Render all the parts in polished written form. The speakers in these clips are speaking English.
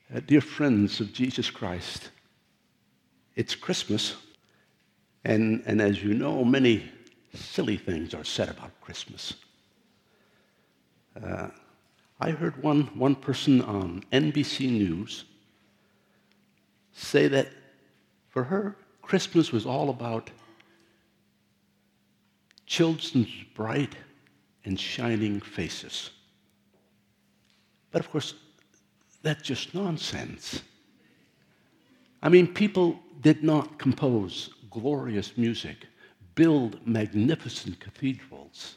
Dear friends of Jesus Christ, it's Christmas, and as you know, many silly things are said about Christmas. I heard one person on NBC News say that for her, Christmas was all about children's bright and shining faces. But of course, that's just nonsense. I mean, people did not compose glorious music, build magnificent cathedrals,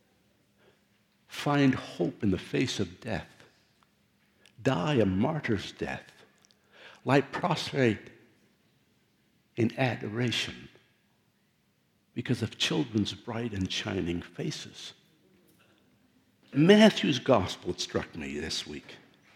find hope in the face of death, die a martyr's death, lie prostrate in adoration because of children's bright and shining faces. Matthew's gospel, it struck me this week,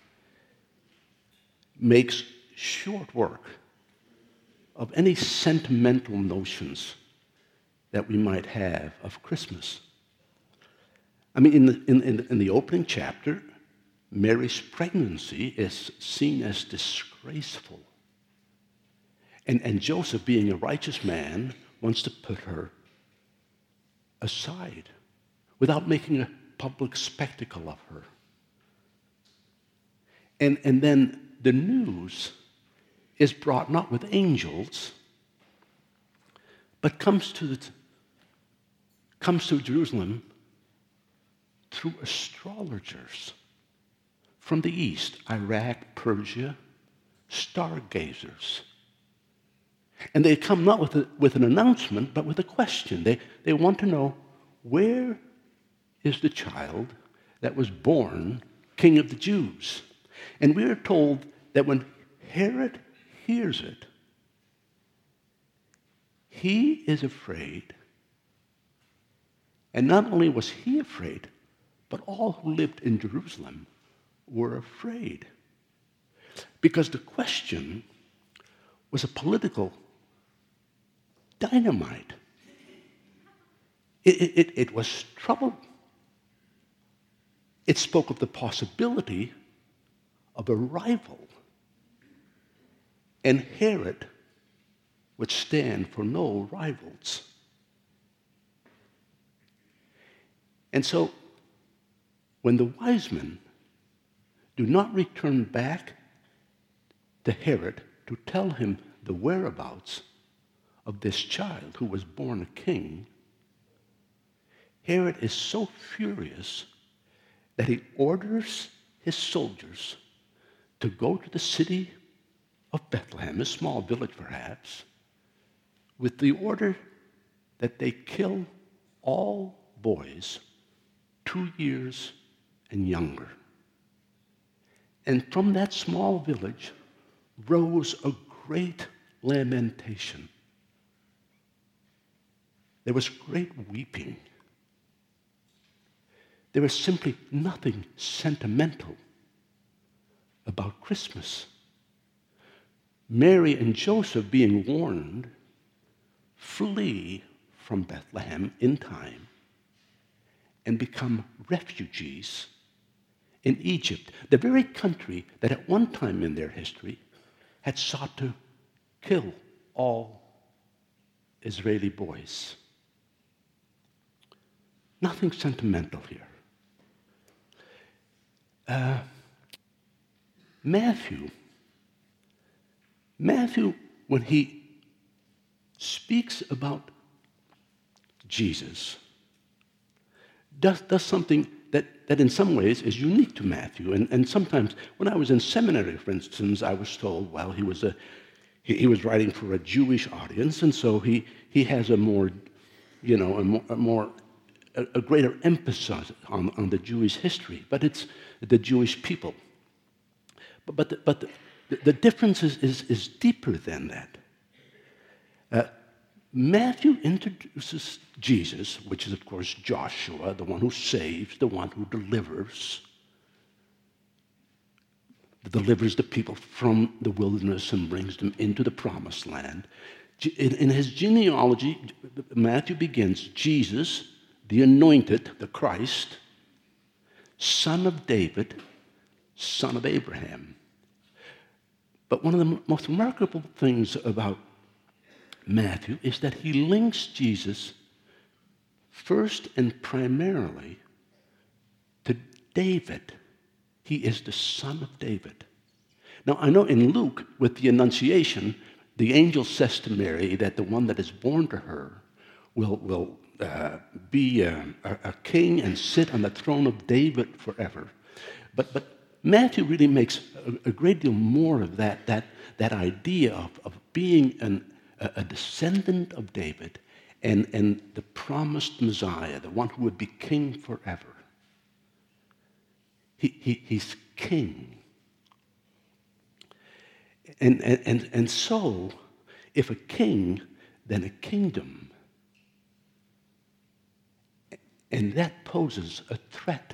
makes short work of any sentimental notions that we might have of Christmas. I mean, in the opening chapter, Mary's pregnancy is seen as disgraceful. And Joseph, being a righteous man, wants to put her aside without making a public spectacle of her. And then the news is brought not with angels, but comes to Jerusalem through astrologers from the east, Iraq, Persia, stargazers. And they come not with an announcement, but with a question. They want to know, where is the child that was born King of the Jews? And we are told that when Herod hears it, he is afraid. And not only was he afraid, but all who lived in Jerusalem were afraid. Because the question was a political dynamite. It was trouble. It spoke of the possibility of a rival. And Herod would stand for no rivals. And so, when the wise men do not return back to Herod to tell him the whereabouts of this child who was born a king, Herod is so furious that he orders his soldiers to go to the city of Bethlehem, a small village perhaps, with the order that they kill all boys 2 years and younger. And from that small village rose a great lamentation. There was great weeping. There was simply nothing sentimental about Christmas. Mary and Joseph, being warned, flee from Bethlehem in time and become refugees in Egypt, the very country that at one time in their history had sought to kill all Israeli boys. Nothing sentimental here. Matthew, when he speaks about Jesus, does something that in some ways is unique to Matthew. And sometimes, when I was in seminary, for instance, I was told, well, he was writing for a Jewish audience, and so he has a greater emphasis on the Jewish history, but it's the Jewish people. But the difference is deeper than that. Matthew introduces Jesus, which is, of course, Joshua, the one who saves, the one who delivers the people from the wilderness and brings them into the promised land. In his genealogy, Matthew begins, Jesus, the anointed, the Christ, son of David, son of Abraham. But one of the most remarkable things about Matthew is that he links Jesus first and primarily to David. He is the son of David. Now, I know in Luke, with the Annunciation, the angel says to Mary that the one that is born to her will be a king and sit on the throne of David forever. But Matthew really makes a great deal more of that idea of being a descendant of David and the promised Messiah, the one who would be king forever. He's king. And so, if a king, then a kingdom. And that poses a threat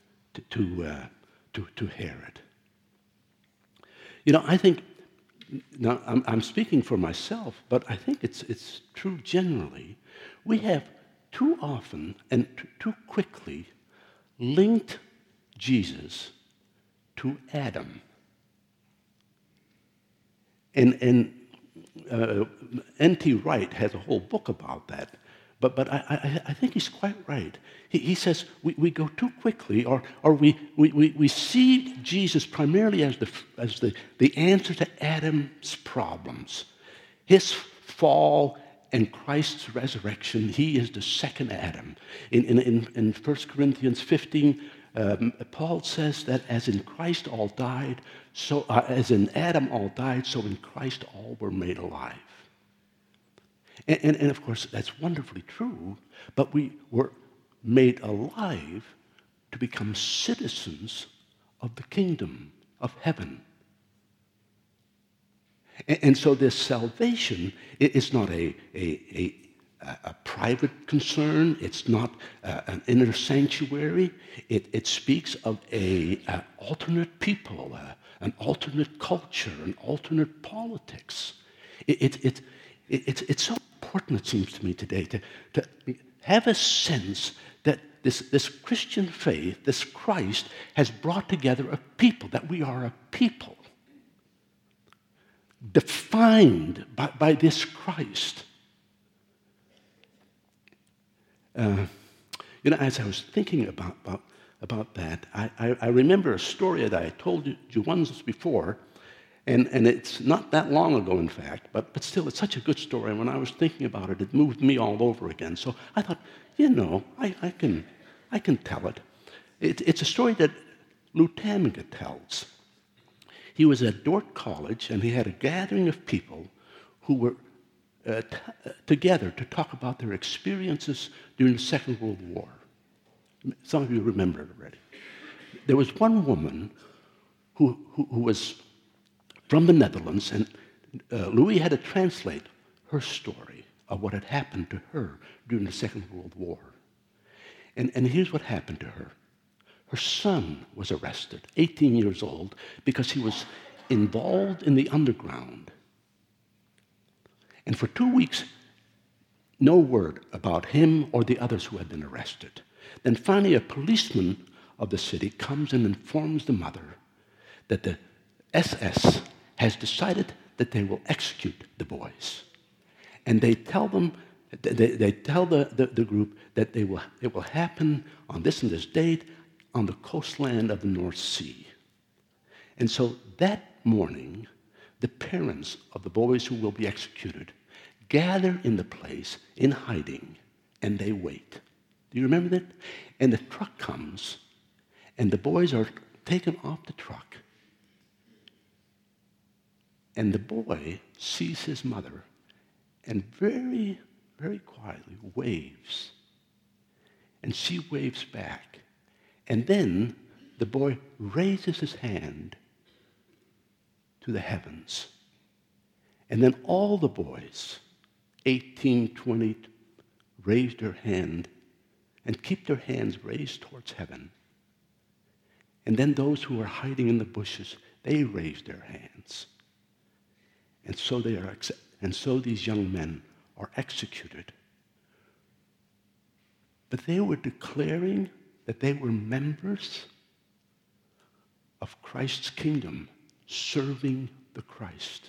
to Herod. You know, I think, now I'm speaking for myself, but I think it's true generally. We have too often and too quickly linked Jesus to Adam. And N.T. Wright has a whole book about that. But I think he's quite right. He says we go too quickly, or we see Jesus primarily as the answer to Adam's problems. His fall and Christ's resurrection, he is the second Adam. In 1 Corinthians 15, Paul says that as in Christ all died, so as in Adam all died, so in Christ all were made alive. And of course, that's wonderfully true, but we were made alive to become citizens of the kingdom of heaven. And so this salvation is not a private concern. It's not an inner sanctuary. It speaks of an alternate people, an alternate culture, an alternate politics. It's so important, it seems to me today, to have a sense that this Christian faith, this Christ, has brought together a people, that we are a people defined by this Christ. As I was thinking about that, I remember a story that I told you once before, and it's not that long ago, in fact, but still, it's such a good story. And when I was thinking about it, it moved me all over again. So I thought, I can tell it. It's a story that Lou Tamiga tells. He was at Dordt College, and he had a gathering of people who were together to talk about their experiences during the Second World War. Some of you remember it already. There was one woman who was from the Netherlands, and Louis had to translate her story of what had happened to her during the Second World War. And here's what happened to her. Her son was arrested, 18 years old, because he was involved in the underground. And for 2 weeks, no word about him or the others who had been arrested. Then finally, a policeman of the city comes and informs the mother that the SS has decided that they will execute the boys. And they tell them, they tell the group that it will happen on this and this date on the coastland of the North Sea. And so that morning, the parents of the boys who will be executed gather in the place in hiding, and they wait. Do you remember that? And the truck comes, and the boys are taken off the truck. And the boy sees his mother and very, very quietly waves. And she waves back. And then the boy raises his hand to the heavens. And then all the boys, 18, 20, raise their hand and keep their hands raised towards heaven. And then those who are hiding in the bushes, they raise their hands. And so these young men are executed. But they were declaring that they were members of Christ's kingdom, serving the Christ.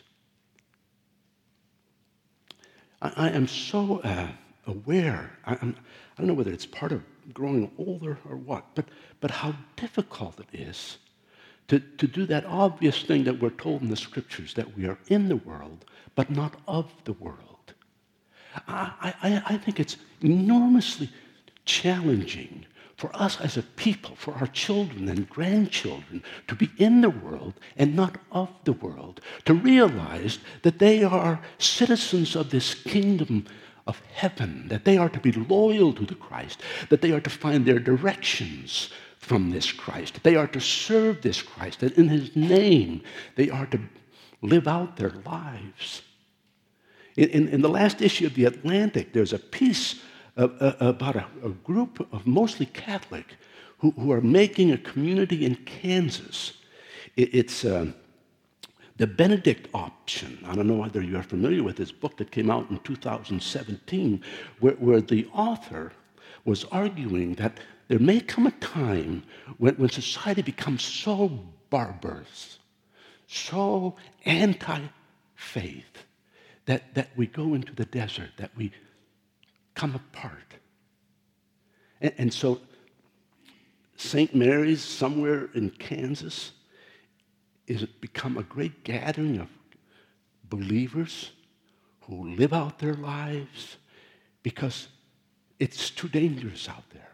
I am so aware. I don't know whether it's part of growing older or what, but how difficult it is to do that obvious thing that we're told in the Scriptures, that we are in the world, but not of the world. I think it's enormously challenging for us as a people, for our children and grandchildren, to be in the world and not of the world, to realize that they are citizens of this kingdom of heaven, that they are to be loyal to the Christ, that they are to find their directions from this Christ, that they are to serve this Christ, that in his name they are to live out their lives. In the last issue of The Atlantic, there's a piece about a group of mostly Catholic who are making a community in Kansas. It's the Benedict Option. I don't know whether you're familiar with this book that came out in 2017, where the author was arguing that there may come a time when society becomes so barbarous, so anti-faith, that we go into the desert, that we come apart. And so St. Mary's, somewhere in Kansas, is become a great gathering of believers who live out their lives because it's too dangerous out there.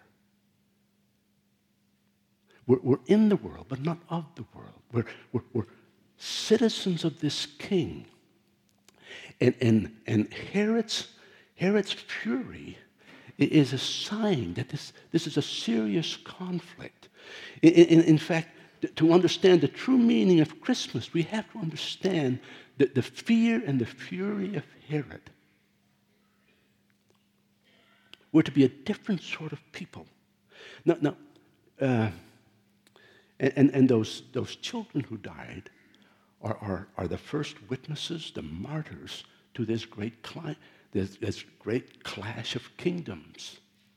We're in the world, but not of the world. We're citizens of this king. And Herod's fury is a sign that this is a serious conflict. In fact, to understand the true meaning of Christmas, we have to understand the fear and the fury of Herod. We're to be a different sort of people. And those children who died are the first witnesses, the martyrs to this great clash of kingdoms.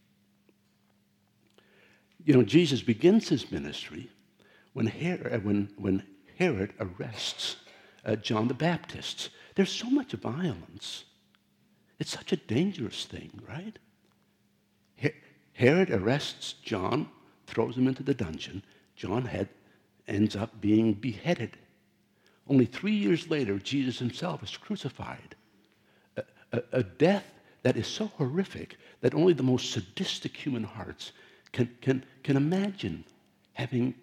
You know, Jesus begins his ministry when Herod arrests John the Baptist. There's so much violence. It's such a dangerous thing, right? Herod arrests John, throws him into the dungeon. John ends up being beheaded. Only 3 years later, Jesus himself is crucified. A death that is so horrific that only the most sadistic human hearts can imagine having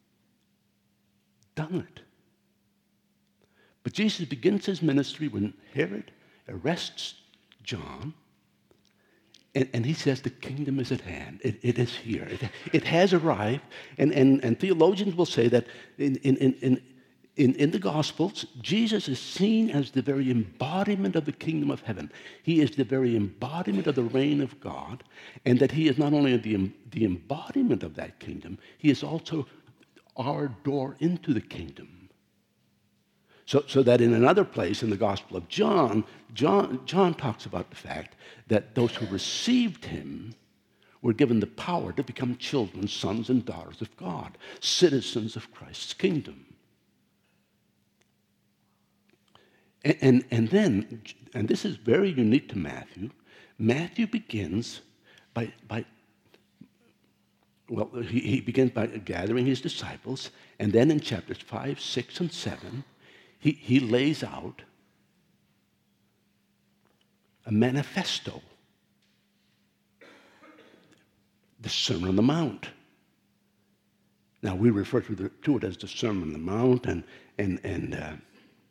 done it. But Jesus begins his ministry when Herod arrests John, and he says the kingdom is at hand. It is here. It has arrived, and theologians will say that in the Gospels, Jesus is seen as the very embodiment of the kingdom of heaven. He is the very embodiment of the reign of God, and that he is not only the embodiment of that kingdom, he is also our door into the kingdom. So that in another place in the Gospel of John talks about the fact that those who received him were given the power to become children, sons and daughters of God, citizens of Christ's kingdom. And this is very unique to Matthew. Matthew begins he begins by gathering his disciples, and then in chapters 5, 6, and 7, he lays out a manifesto, the Sermon on the Mount. Now, we refer to it as the Sermon on the Mount, and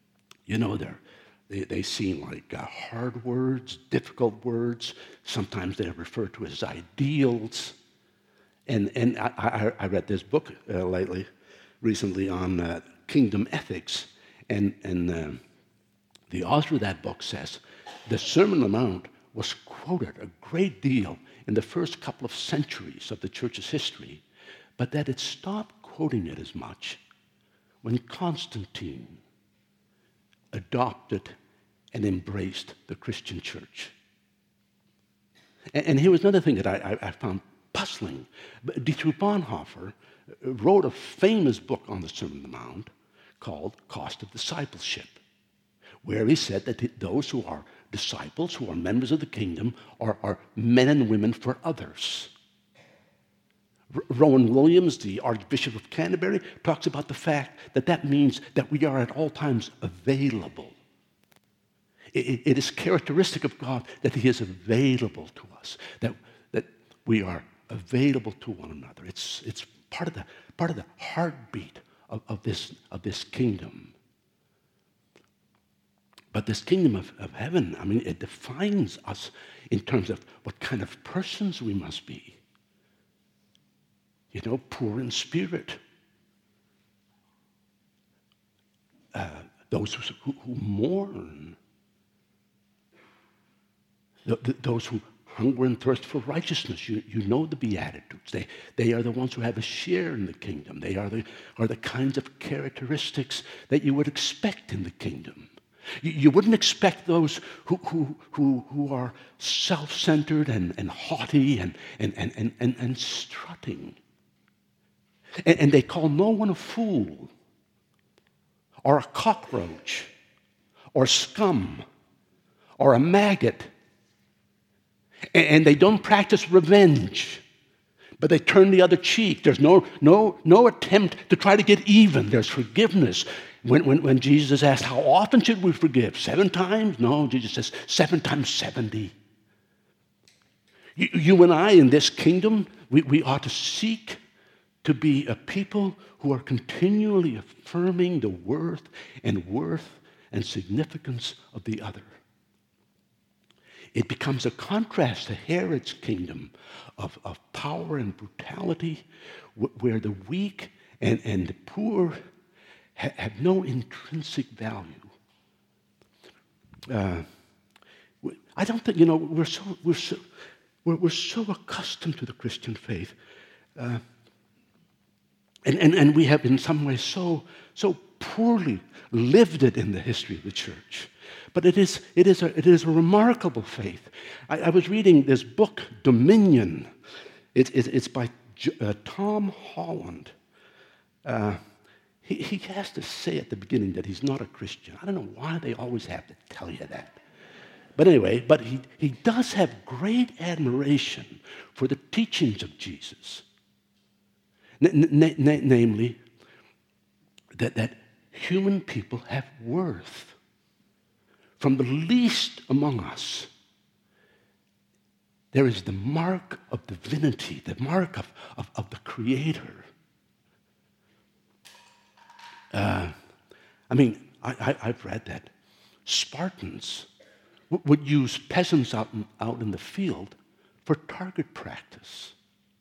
they seem like hard words, difficult words. Sometimes they're referred to as ideals. And I read this book recently on kingdom ethics, and the author of that book says the Sermon on the Mount was quoted a great deal in the first couple of centuries of the church's history, but that it stopped quoting it as much when Constantine adopted and embraced the Christian church. And here was another thing that I found puzzling. Dietrich Bonhoeffer wrote a famous book on the Sermon on the Mount called Cost of Discipleship, where he said that those who are disciples, who are members of the kingdom, are men and women for others. Rowan Williams, the Archbishop of Canterbury, talks about the fact that that means that we are at all times available. It is characteristic of God that he is available to us, that we are available to one another. It's part of the heartbeat of this kingdom. But this kingdom of heaven, I mean, it defines us in terms of what kind of persons we must be. You know, poor in spirit. Those who mourn. Those who hunger and thirst for righteousness. You know the Beatitudes. They are the ones who have a share in the kingdom. They are the kinds of characteristics that you would expect in the kingdom. You wouldn't expect those who are self-centered and haughty and strutting. And they call no one a fool or a cockroach or scum or a maggot. And they don't practice revenge, but they turn the other cheek. There's no attempt to try to get even. There's forgiveness. When Jesus is asked, how often should we forgive? 7 times? No, Jesus says 7 times 70. You and I in this kingdom, we ought to seek to be a people who are continually affirming the worth and significance of the other. It becomes a contrast to Herod's kingdom of power and brutality, where the weak and the poor have no intrinsic value. I don't think, we're so accustomed to the Christian faith, and we have in some ways so poorly lived it in the history of the church. But it is a remarkable faith. I was reading this book, Dominion. It's by Tom Holland. He has to say at the beginning that he's not a Christian. I don't know why they always have to tell you that. But anyway, he does have great admiration for the teachings of Jesus. Namely, that human people have worth. From the least among us, there is the mark of divinity, the mark of the Creator. I've read that Spartans would use peasants out in the field for target practice.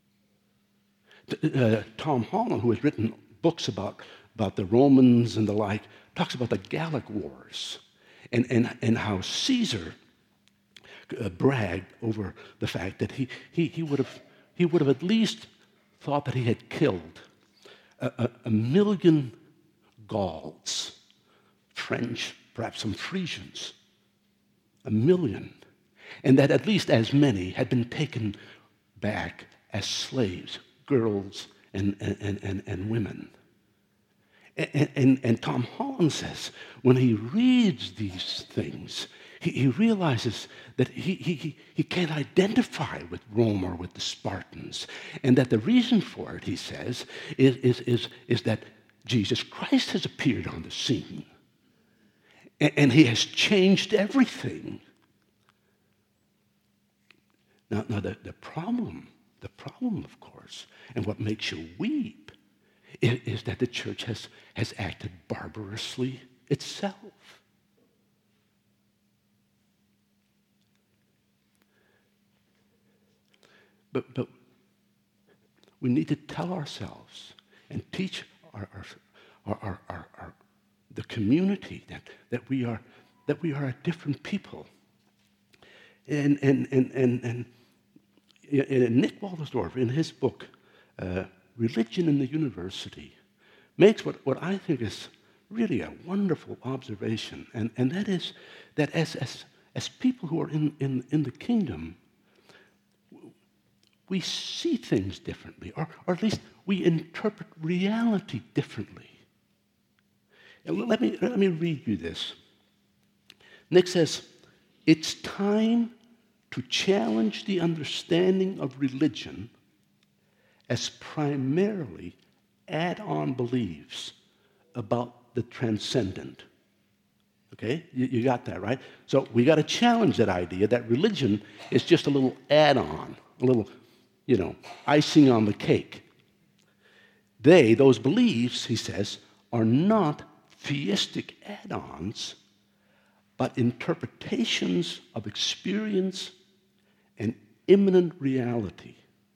Tom Holland, who has written books about the Romans and the like, talks about the Gallic Wars. And how Caesar bragged over the fact that he would have at least thought that he had killed a million Gauls, French, perhaps some Frisians, 1 million, and that at least as many had been taken back as slaves, girls and women. And Tom Holland says, when he reads these things, he realizes that he can't identify with Rome or with the Spartans. And that the reason for it, he says, is that Jesus Christ has appeared on the scene. And he has changed everything. Now the problem, of course, and what makes you weep, is that the church has acted barbarously itself. But we need to tell ourselves and teach the community that we are a different people. And Nick Waltersdorf, in his book, Religion in the University, makes what I think is really a wonderful observation, and that is that as people who are in the kingdom, we see things differently, or at least we interpret reality differently. Let me read you this. Nick says, it's time to challenge the understanding of religion as primarily add-on beliefs about the transcendent. Okay? You got that, right? So we got to challenge that idea that religion is just a little add-on, a little, icing on the cake. Those beliefs, he says, are not theistic add-ons, but interpretations of experience and immanent reality.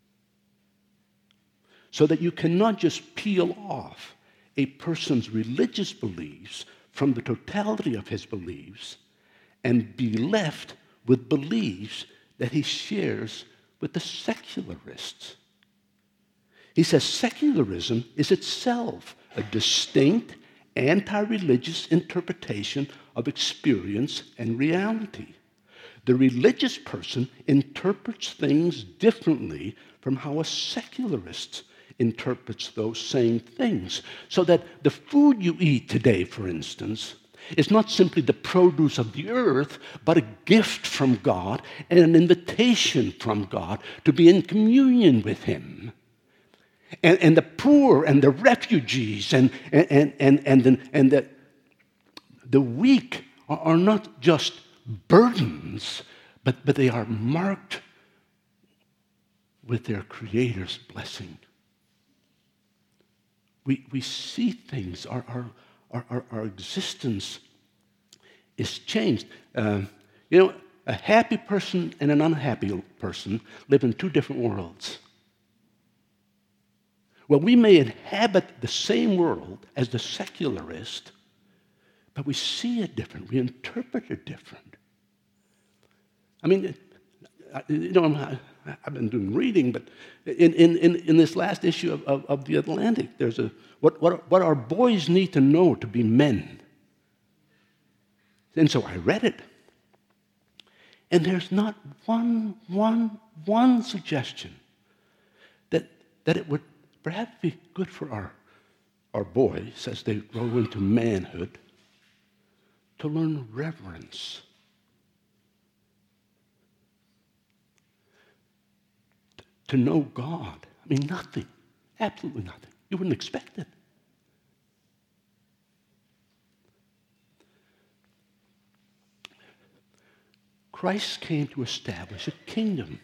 So that you cannot just peel off a person's religious beliefs from the totality of his beliefs and be left with beliefs that he shares with the secularists. He says secularism is itself a distinct anti-religious interpretation of experience and reality. The religious person interprets things differently from how a secularist interprets those same things. So that the food you eat today, for instance, is not simply the produce of the earth, but a gift from God and an invitation from God to be in communion with Him. And the poor and the refugees and the weak are not just burdens, but they are marked with their Creator's blessing. We see things, our existence is changed. A happy person and an unhappy person live in two different worlds. Well, we may inhabit the same world as the secularist, but we see it different. We interpret it different. I mean, I've been doing reading, but in this last issue of The Atlantic, there's what our boys need to know to be men. And so I read it. And there's not one suggestion that it would perhaps be good for our boys as they grow into manhood to learn reverence. To know God. I mean, nothing. Absolutely nothing. You wouldn't expect it. Christ came to establish a kingdom.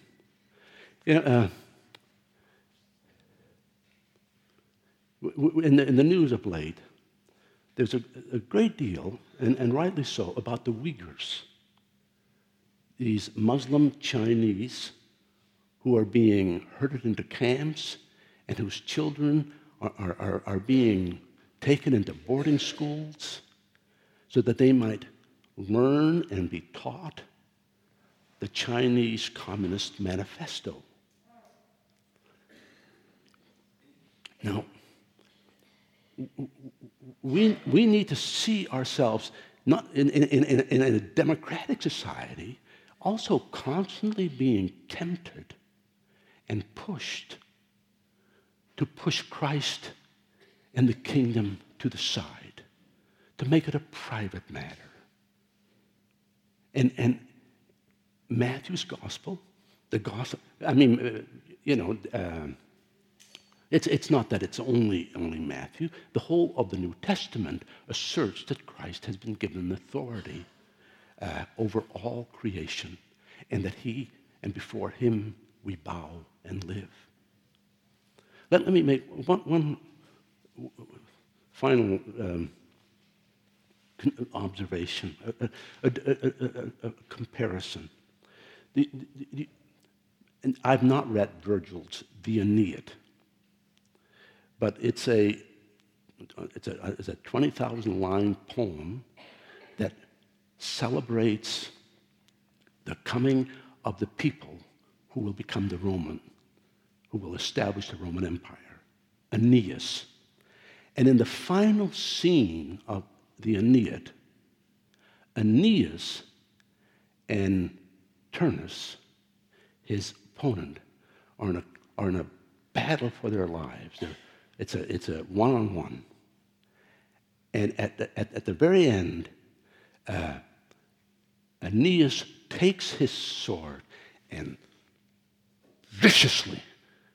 In the news of late, there's a great deal, and rightly so, about the Uyghurs, these Muslim Chinese who are being herded into camps and whose children are being taken into boarding schools so that they might learn and be taught the Chinese Communist Manifesto. Now, we need to see ourselves not in a democratic society, also constantly being tempted and pushed to push Christ and the kingdom to the side, to make it a private matter. And Matthew's gospel, the gospel, it's not that it's only Matthew. The whole of the New Testament asserts that Christ has been given authority over all creation, and that He and before Him we bow and live. Let me make one final observation, a comparison. And I've not read Virgil's The Aeneid, but it's a 20,000-line poem that celebrates the coming of the people who will become the Roman, who will establish the Roman Empire, Aeneas. And in the final scene of the Aeneid, Aeneas and Turnus, his opponent, are in a battle for their lives. It's a one-on-one. And at the very end, Aeneas takes his sword and viciously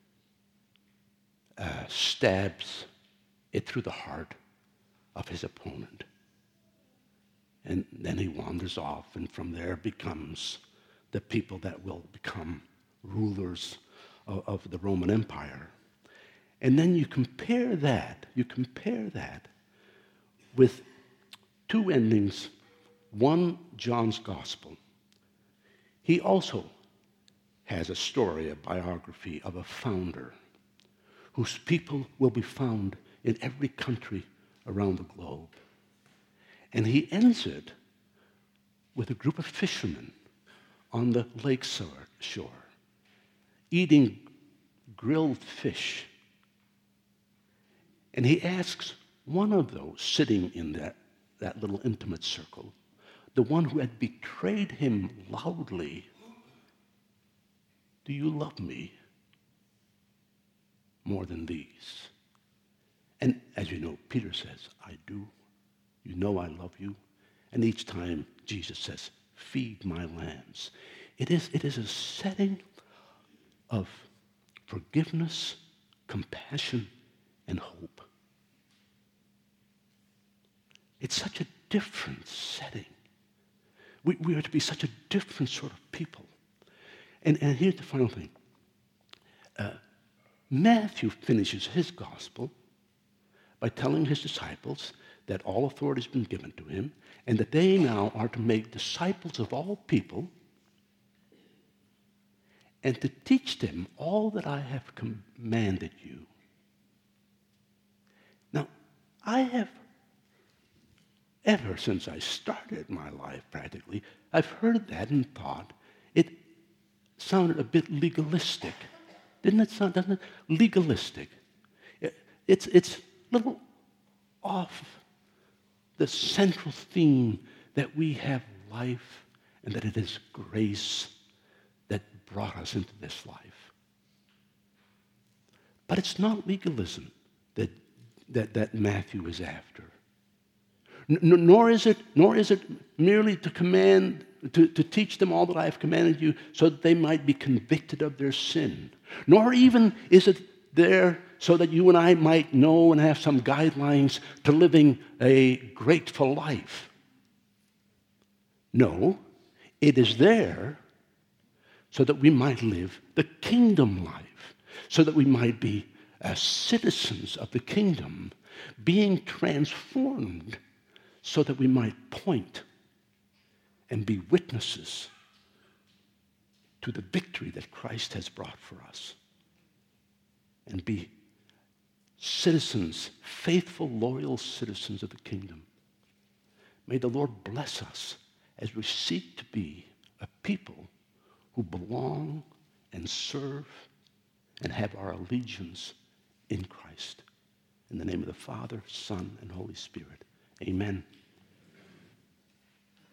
stabs it through the heart of his opponent. And then he wanders off, and from there becomes the people that will become rulers of the Roman Empire. And then you compare that with two endings. One, John's Gospel. He also has a story, a biography of a founder whose people will be found in every country around the globe. And he ends it with a group of fishermen on the lake shore, eating grilled fish. And he asks one of those sitting in that little intimate circle, the one who had betrayed him loudly, "Do you love me more than these?" And as you know, Peter says, "I do. You know I love you." And each time Jesus says, "Feed my lambs." It is a setting of forgiveness, compassion, and hope. It's such a different setting. We are to be such a different sort of people. And here's the final thing. Matthew finishes his gospel by telling his disciples that all authority has been given to him and that they now are to make disciples of all people and to teach them all that I have commanded you. Now, I have, ever since I started my life practically, I've heard that and thought it sounded a bit legalistic. Doesn't it? Legalistic. It's a little off the central theme that we have life and that it is grace that brought us into this life. But it's not legalism that Matthew is after. Nor is it merely to command, to teach them all that I have commanded you so that they might be convicted of their sin. Nor even is it there so that you and I might know and have some guidelines to living a grateful life. No, it is there so that we might live the kingdom life, so that we might be citizens of the kingdom, being transformed so that we might point and be witnesses to the victory that Christ has brought for us, and be citizens, faithful, loyal citizens of the kingdom. May the Lord bless us as we seek to be a people who belong and serve and have our allegiance in Christ. In the name of the Father, Son, and Holy Spirit. Amen.